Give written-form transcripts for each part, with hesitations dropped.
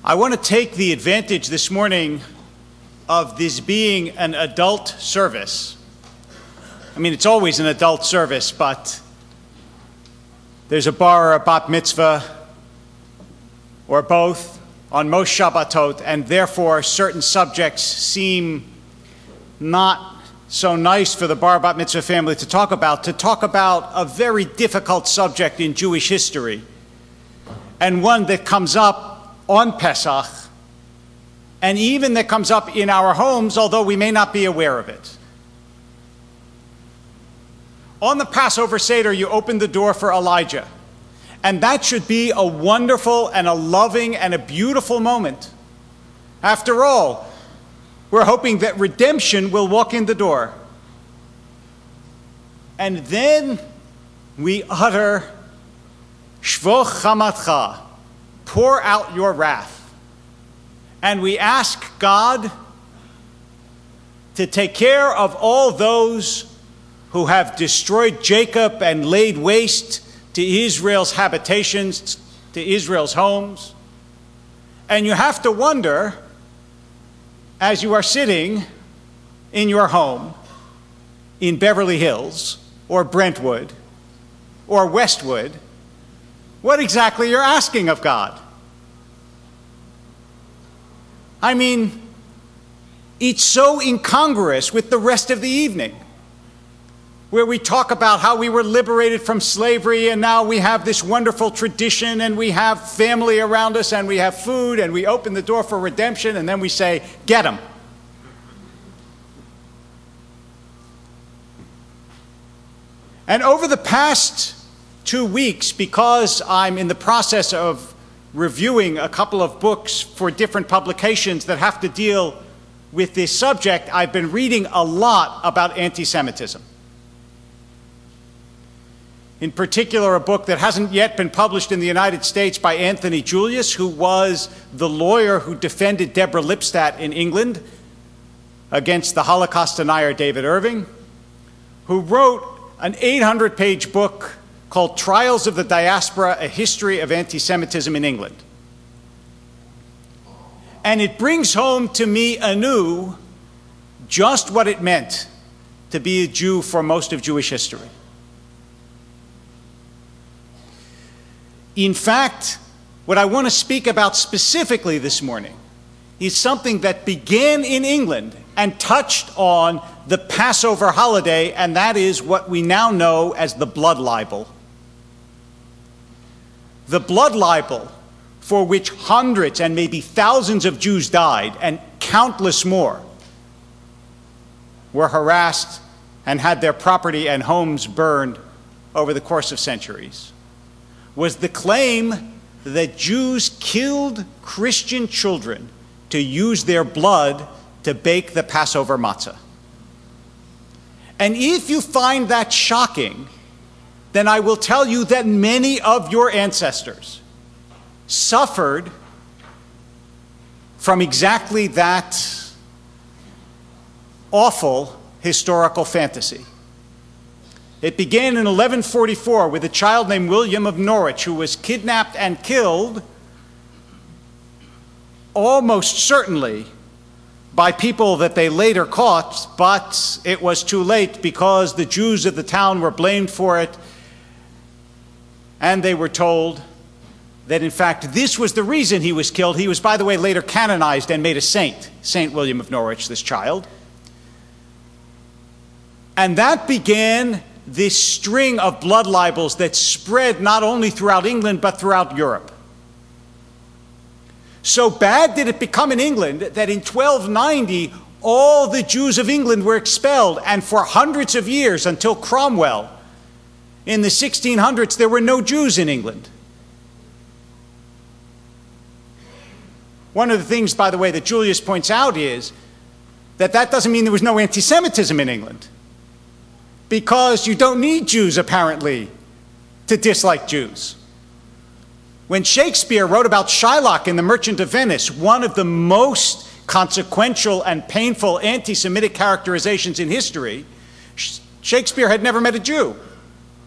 I want to take the advantage this morning of this being an adult service. I mean, it's always an adult service, but there's a bar or a bat mitzvah, or both, on most Shabbatot, and therefore certain subjects seem not so nice for the bar bat mitzvah family to talk about a very difficult subject in Jewish history, and one that comes up on Pesach, and even that comes up in our homes, although we may not be aware of it. On the Passover Seder, you open the door for Elijah, and that should be a wonderful and a loving and a beautiful moment. After all, we're hoping that redemption will walk in the door. And then we utter, Shvoch Chamatcha, pour out your wrath. And we ask God to take care of all those who have destroyed Jacob and laid waste to Israel's habitations, to Israel's homes. And you have to wonder, as you are sitting in your home in Beverly Hills or Brentwood or Westwood, what exactly you're asking of God. I mean, it's so incongruous with the rest of the evening, where we talk about how we were liberated from slavery and now we have this wonderful tradition and we have family around us and we have food and we open the door for redemption, and then we say, get them. And over the past 2 weeks, because I'm in the process of reviewing a couple of books for different publications that have to deal with this subject, I've been reading a lot about anti-Semitism. In particular, a book that hasn't yet been published in the United States by Anthony Julius, who was the lawyer who defended Deborah Lipstadt in England against the Holocaust denier David Irving, who wrote an 800-page book called Trials of the Diaspora, A History of Anti-Semitism in England. And it brings home to me anew just what it meant to be a Jew for most of Jewish history. In fact, what I want to speak about specifically this morning is something that began in England and touched on the Passover holiday, and that is what we now know as the blood libel. The blood libel, for which hundreds and maybe thousands of Jews died, and countless more were harassed and had their property and homes burned over the course of centuries, was the claim that Jews killed Christian children to use their blood to bake the Passover matzah. And if you find that shocking, then I will tell you that many of your ancestors suffered from exactly that awful historical fantasy. It began in 1144 with a child named William of Norwich, who was kidnapped and killed, almost certainly by people that they later caught, but it was too late because the Jews of the town were blamed for it, and they were told that in fact this was the reason he was killed. He was, by the way, later canonized and made a saint, Saint William of Norwich, this child. And that began this string of blood libels that spread not only throughout England but throughout Europe. So bad did it become in England that in 1290 all the Jews of England were expelled, and for hundreds of years until Cromwell in the 1600s there were no Jews in England. One of the things, by the way, that Julius points out is that that doesn't mean there was no anti-Semitism in England, because you don't need Jews, apparently, to dislike Jews. When Shakespeare wrote about Shylock in The Merchant of Venice, one of the most consequential and painful anti-Semitic characterizations in history, Shakespeare had never met a Jew,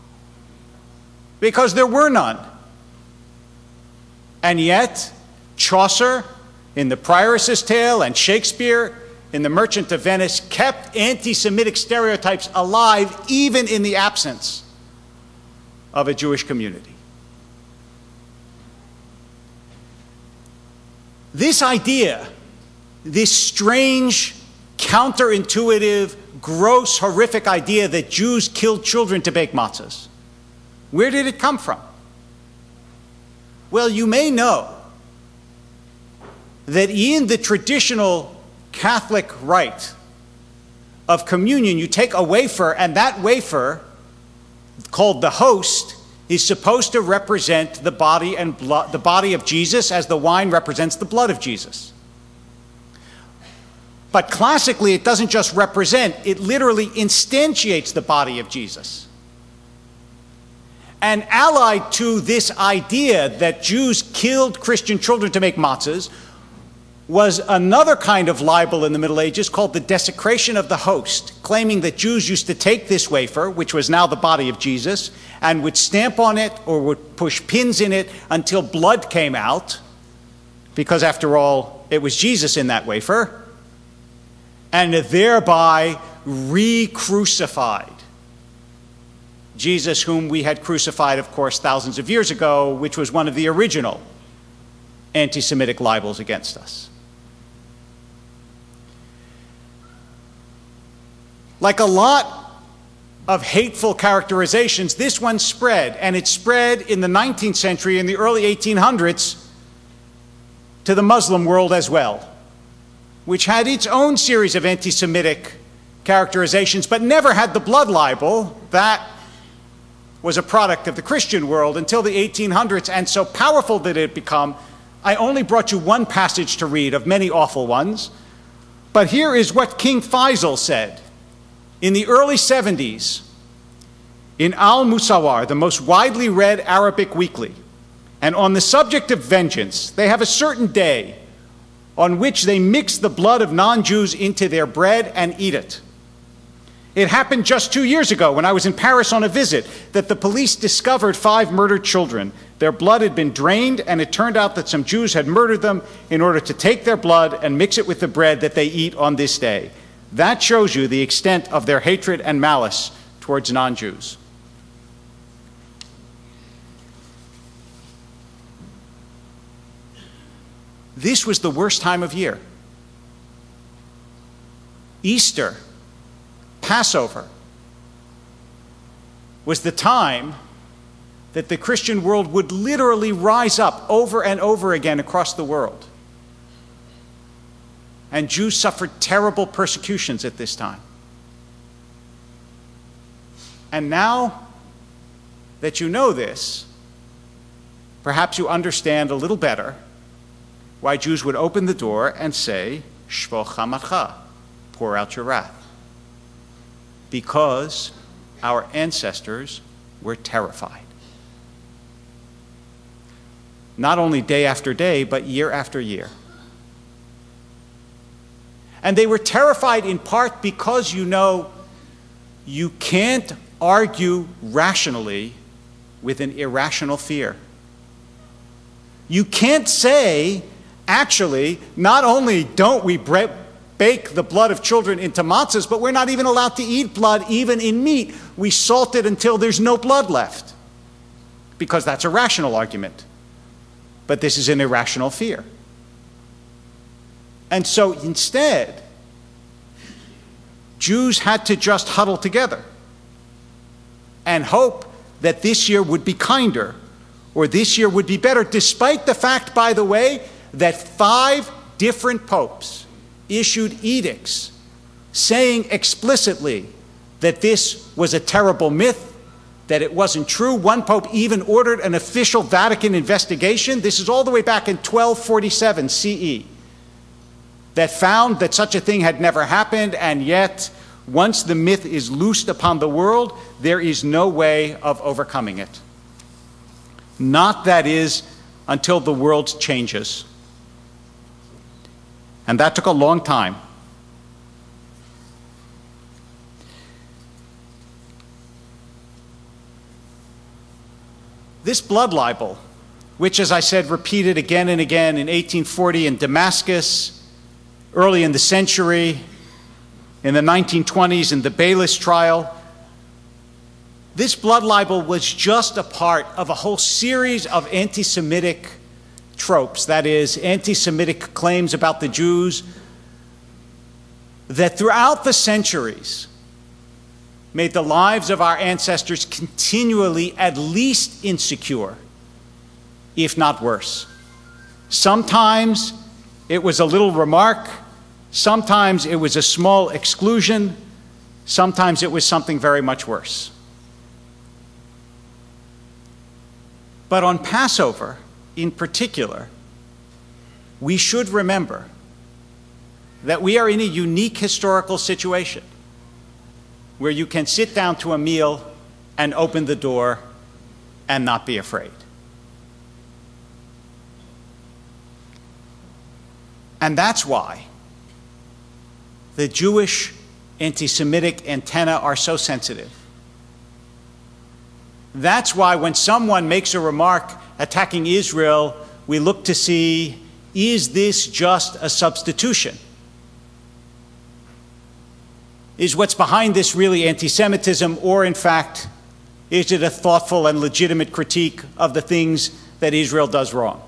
because there were none. And yet, Chaucer in The Prioress's Tale and Shakespeare in The Merchant of Venice kept anti-Semitic stereotypes alive even in the absence of a Jewish community. This idea, this strange, counterintuitive, gross, horrific idea that Jews killed children to bake matzahs, where did it come from? Well, you may know that in the traditional Catholic rite of communion, you take a wafer, and that wafer, called the host, is supposed to represent the body and blood, the body of Jesus, as the wine represents the blood of Jesus. But classically, it doesn't just represent, it literally instantiates the body of Jesus. And allied to this idea that Jews killed Christian children to make matzahs was another kind of libel in the Middle Ages called the desecration of the host, claiming that Jews used to take this wafer, which was now the body of Jesus, and would stamp on it or would push pins in it until blood came out, because after all, it was Jesus in that wafer, and thereby re-crucified Jesus, whom we had crucified, of course, thousands of years ago, which was one of the original anti-Semitic libels against us. Like a lot of hateful characterizations, this one spread, and it spread in the 19th century, in the early 1800s, to the Muslim world as well, which had its own series of anti-Semitic characterizations, but never had the blood libel. That was a product of the Christian world until the 1800s, and so powerful did it become. I only brought you one passage to read of many awful ones, but here is what King Faisal said in the early 70s in Al-Musawwar, the most widely read Arabic weekly. And on the subject of vengeance, they have a certain day on which they mix the blood of non-Jews into their bread and eat it. It happened just 2 years ago when I was in Paris on a visit that the police discovered 5 murdered children. Their blood had been drained, and it turned out that some Jews had murdered them in order to take their blood and mix it with the bread that they eat on this day. That shows you the extent of their hatred and malice towards non-Jews. This was the worst time of year. Easter, Passover, was the time that the Christian world would literally rise up over and over again across the world. And Jews suffered terrible persecutions at this time. And now that you know this, perhaps you understand a little better why Jews would open the door and say, Shvo chamatcha, pour out your wrath. Because our ancestors were terrified. Not only day after day, but year after year. And they were terrified in part because, you know, you can't argue rationally with an irrational fear. You can't say, actually, not only don't we bake the blood of children into matzahs, but we're not even allowed to eat blood even in meat. We salt it until there's no blood left. Because that's a rational argument. But this is an irrational fear. And so instead, Jews had to just huddle together and hope that this year would be kinder or this year would be better, despite the fact, by the way, that 5 different popes issued edicts saying explicitly that this was a terrible myth, that it wasn't true. One pope even ordered an official Vatican investigation. This is all the way back in 1247 CE. That found that such a thing had never happened, and yet, once the myth is loosed upon the world, there is no way of overcoming it. Not, that is, until the world changes. And that took a long time. This blood libel which, as I said, repeated again and again in 1840 in Damascus, early in the century, in the 1920s in the Baylis trial. This blood libel was just a part of a whole series of anti-Semitic tropes, that is, anti-Semitic claims about the Jews, that throughout the centuries made the lives of our ancestors continually at least insecure, if not worse. Sometimes it was a little remark, sometimes it was a small exclusion, sometimes it was something very much worse. But on Passover, in particular, we should remember that we are in a unique historical situation where you can sit down to a meal and open the door and not be afraid. And that's why the Jewish anti-Semitic antennae are so sensitive. That's why when someone makes a remark attacking Israel, we look to see, is this just a substitution? Is what's behind this really anti-Semitism, or in fact, is it a thoughtful and legitimate critique of the things that Israel does wrong?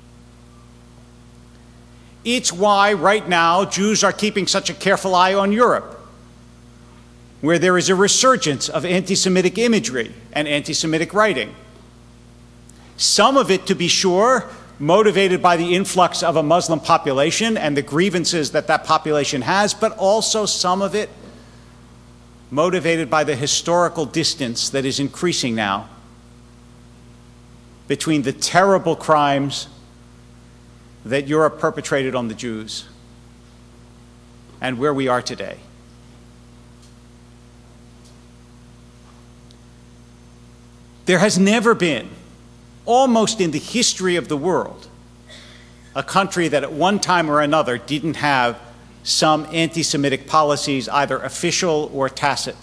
It's why right now Jews are keeping such a careful eye on Europe, where there is a resurgence of anti-Semitic imagery and anti-Semitic writing. Some of it, to be sure, motivated by the influx of a Muslim population and the grievances that that population has, but also some of it motivated by the historical distance that is increasing now between the terrible crimes that Europe perpetrated on the Jews and where we are today. There has never been, almost in the history of the world, a country that at one time or another didn't have some anti-Semitic policies, either official or tacit.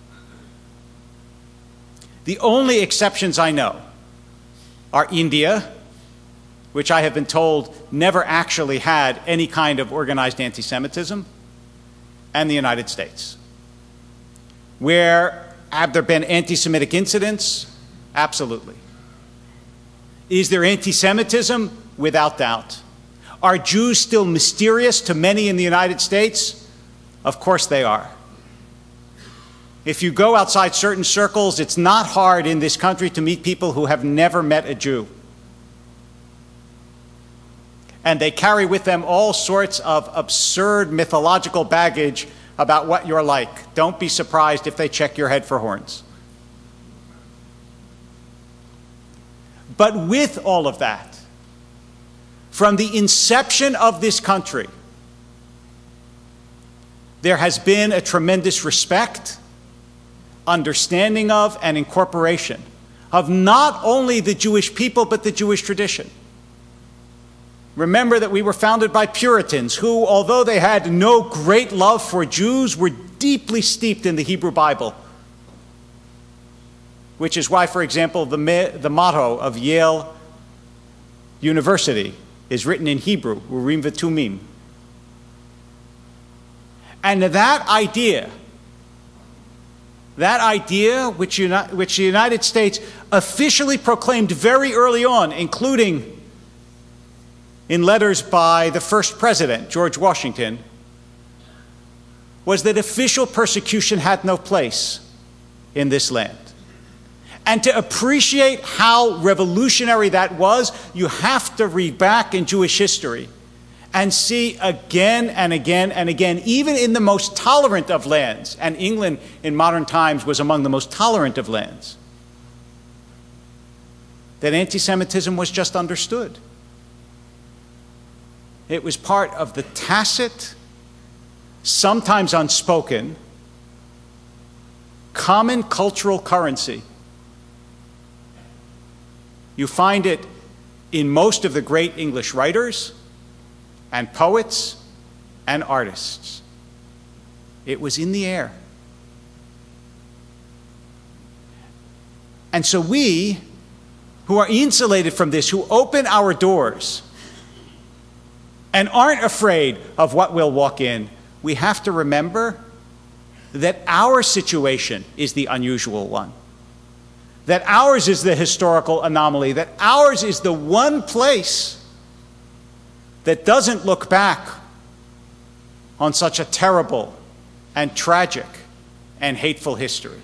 The only exceptions I know are India, which I have been told never actually had any kind of organized anti-Semitism, and the United States. Where have there been anti-Semitic incidents? Absolutely. Is there anti-Semitism? Without doubt. Are Jews still mysterious to many in the United States? Of course they are. If you go outside certain circles, it's not hard in this country to meet people who have never met a Jew. And they carry with them all sorts of absurd mythological baggage about what you're like. Don't be surprised if they check your head for horns. But with all of that, from the inception of this country, there has been a tremendous respect, understanding of, and incorporation of not only the Jewish people, but the Jewish tradition. Remember that we were founded by Puritans who, although they had no great love for Jews, were deeply steeped in the Hebrew Bible. Which is why, for example, the motto of Yale University is written in Hebrew, Urim v'Tumim. And that idea which the United States officially proclaimed very early on, including in letters by the first president, George Washington, was that official persecution had no place in this land. And to appreciate how revolutionary that was, you have to read back in Jewish history and see again and again and again, even in the most tolerant of lands, and England in modern times was among the most tolerant of lands, that anti-Semitism was just understood. It was part of the tacit, sometimes unspoken, common cultural currency. You find it in most of the great English writers and poets and artists. It was in the air. And so we, who are insulated from this, who open our doors and aren't afraid of what we'll walk in, we have to remember that our situation is the unusual one, that ours is the historical anomaly, that ours is the one place that doesn't look back on such a terrible and tragic and hateful history.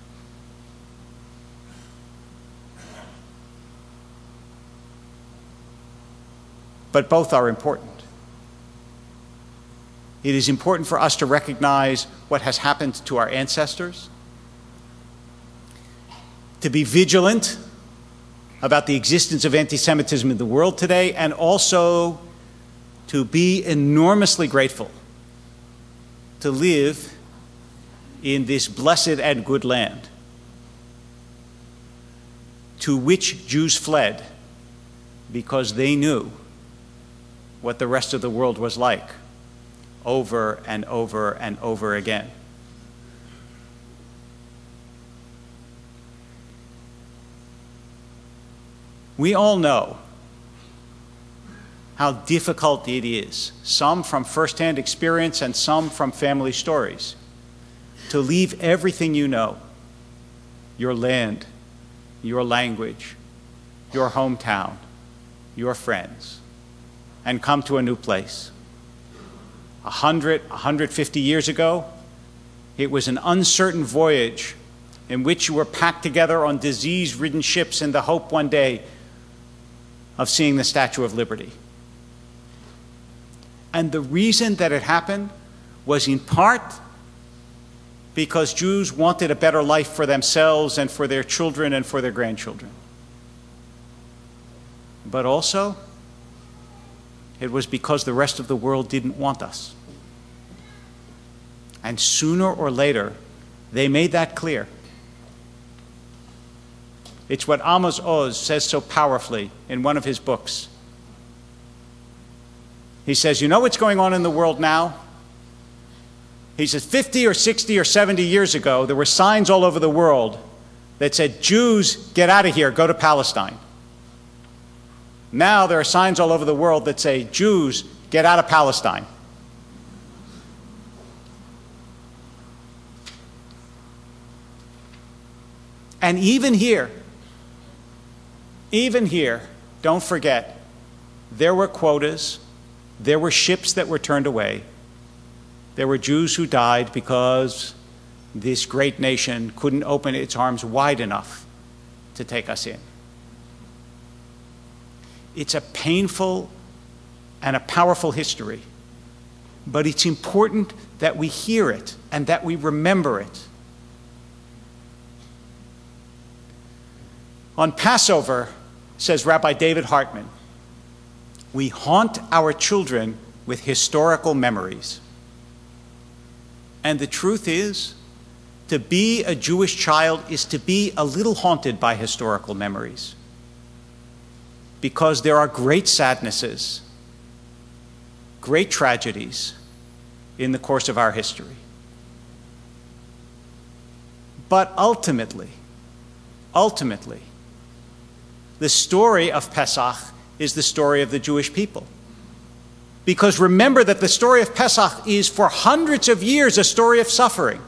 But both are important. It is important for us to recognize what has happened to our ancestors, to be vigilant about the existence of anti-Semitism in the world today, and also to be enormously grateful to live in this blessed and good land to which Jews fled because they knew what the rest of the world was like over and over and over again. We all know how difficult it is, some from firsthand experience and some from family stories, to leave everything you know, your land, your language, your hometown, your friends, and come to a new place. 150 years ago, it was an uncertain voyage in which you were packed together on disease-ridden ships in the hope one day of seeing the Statue of Liberty. And the reason that it happened was in part because Jews wanted a better life for themselves and for their children and for their grandchildren. But also, it was because the rest of the world didn't want us. And sooner or later, they made that clear. It's what Amos Oz says so powerfully in one of his books. He says, you know what's going on in the world now? He says 50 or 60 or 70 years ago, there were signs all over the world that said, Jews, get out of here, go to Palestine. Now there are signs all over the world that say, Jews, get out of Palestine. And even here, don't forget, there were quotas, there were ships that were turned away, there were Jews who died because this great nation couldn't open its arms wide enough to take us in. It's a painful and a powerful history, but it's important that we hear it and that we remember it. On Passover, says Rabbi David Hartman, we haunt our children with historical memories. And the truth is, to be a Jewish child is to be a little haunted by historical memories, because there are great sadnesses, great tragedies in the course of our history. But ultimately, the story of Pesach is the story of the Jewish people. Because remember that the story of Pesach is for hundreds of years a story of suffering.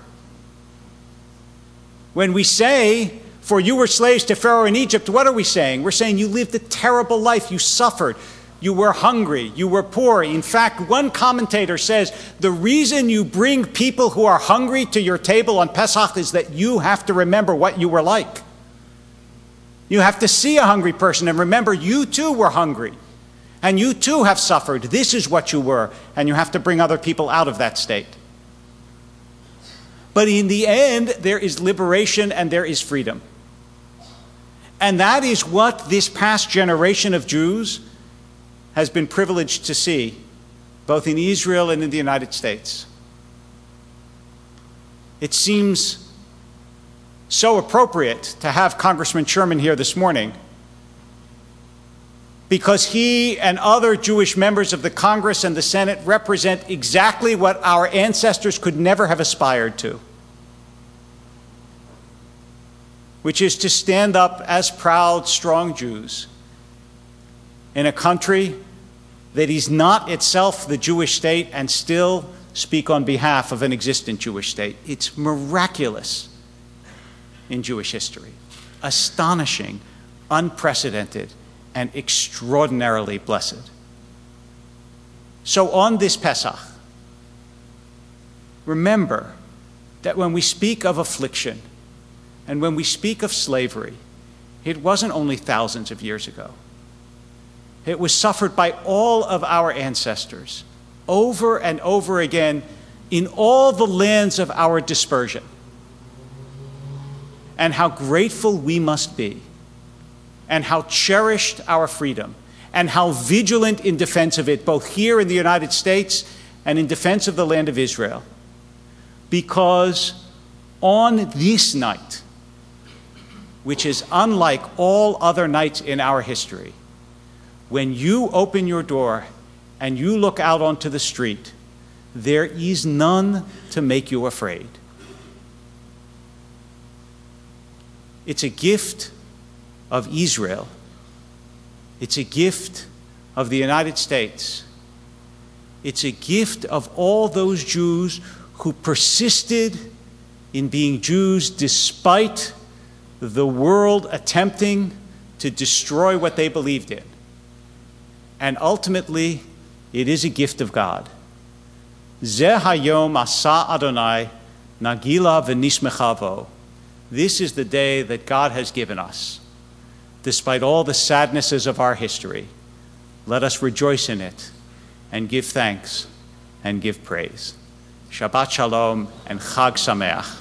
When we say, for you were slaves to Pharaoh in Egypt, what are we saying? We're saying you lived a terrible life, you suffered, you were hungry, you were poor. In fact, one commentator says the reason you bring people who are hungry to your table on Pesach is that you have to remember what you were like. You have to see a hungry person and remember you too were hungry and you too have suffered. This is what you were, and you have to bring other people out of that state. But in the end, there is liberation and there is freedom. And that is what this past generation of Jews has been privileged to see, both in Israel and in the United States. It seems so appropriate to have Congressman Sherman here this morning, because he and other Jewish members of the Congress and the Senate represent exactly what our ancestors could never have aspired to. which is to stand up as proud, strong Jews in a country that is not itself the Jewish state and still speak on behalf of an existent Jewish state. It's miraculous in Jewish history, astonishing, unprecedented, and extraordinarily blessed. So on this Pesach, remember that when we speak of affliction and when we speak of slavery, it wasn't only thousands of years ago. It was suffered by all of our ancestors over and over again in all the lands of our dispersion. And how grateful we must be, and how cherished our freedom, and how vigilant in defense of it, both here in the United States and in defense of the land of Israel. Because on this night, which is unlike all other nights in our history, when you open your door and you look out onto the street, there is none to make you afraid. It's a gift of Israel. It's a gift of the United States. It's a gift of all those Jews who persisted in being Jews despite the world attempting to destroy what they believed in. And ultimately, it is a gift of God. Zeh hayom asa Adonai nagila v'nismecha bo. This is the day that God has given us. Despite all the sadnesses of our history, let us rejoice in it and give thanks and give praise. Shabbat Shalom and Chag Sameach.